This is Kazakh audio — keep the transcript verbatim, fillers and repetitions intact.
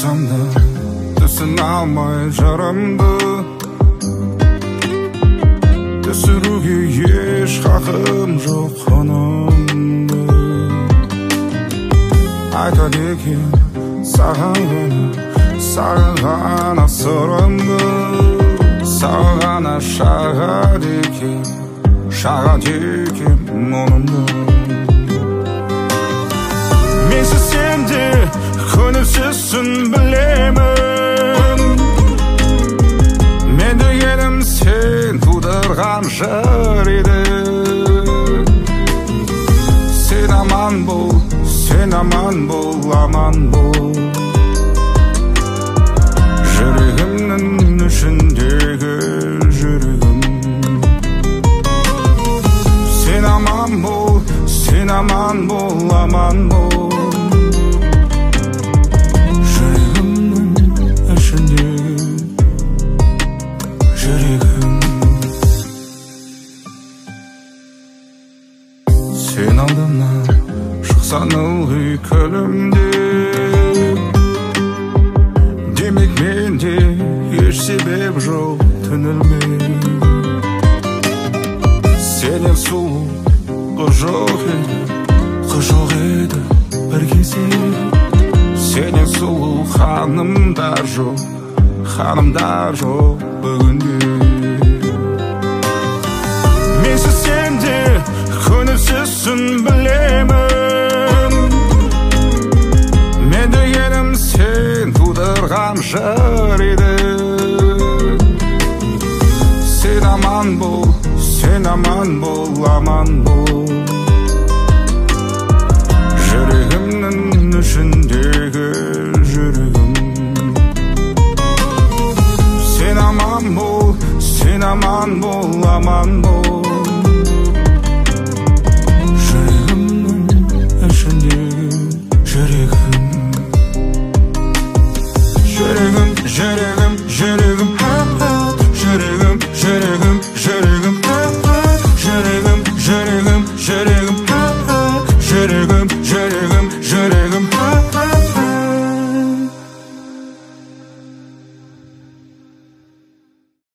Шықсам да түсіне алмай жарымды, түсіруге еш хақым жоқ қанымды. Айтады екен саған ғана, саған ғана сырымды, саған ғана шағады екен, шағады екен мұнымды. Менсіз сенде көңілсізсің білемін, мен дегенім сен тудырған жыр еді. Сен аман бол, сен аман бол, аман бол, жүрегімнің ішіндегі жүрегім. Сен аман бол, сен аман бол, аман бол, сен алдымнан шықсаң ылғи күлімде, демек менде еш себеп жоқ түңілме. Сенен сұлу қыз жоқ еді, қыз жоқ еді бір кезде. Сенен сұлу ханымдар жоқ, ханымдар жоқ бүгінде. Менсіз сенде көңілсізсің білемін, мен дегенім сен тудырған жыр еді. Сен аман бол, сен аман бол, аман бол, жүрегімнің ішіндегі жүрегім. Сен аман бол, сен аман бол, аман бол, жүрегім, жүрегім, жүрегім.